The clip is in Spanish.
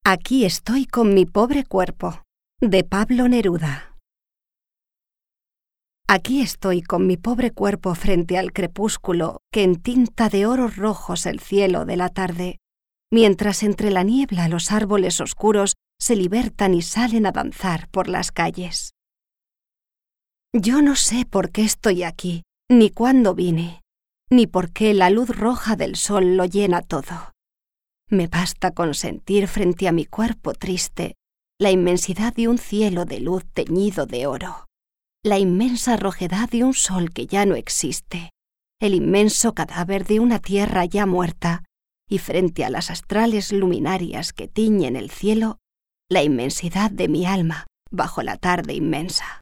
Aquí estoy con mi pobre cuerpo, de Pablo Neruda. Aquí estoy con mi pobre cuerpo frente al crepúsculo que entinta de oros rojos el cielo de la tarde, mientras entre la niebla los árboles oscuros se libertan y salen a danzar por las calles. Yo no sé por qué estoy aquí, ni cuándo vine, ni por qué la luz roja del sol lo llena todo. Me basta con sentir frente a mi cuerpo triste la inmensidad de un cielo de luz teñido de oro, la inmensa rojedad de un sol que ya no existe, el inmenso cadáver de una tierra ya muerta, y frente a las astrales luminarias que tiñen el cielo, la inmensidad de mi alma bajo la tarde inmensa.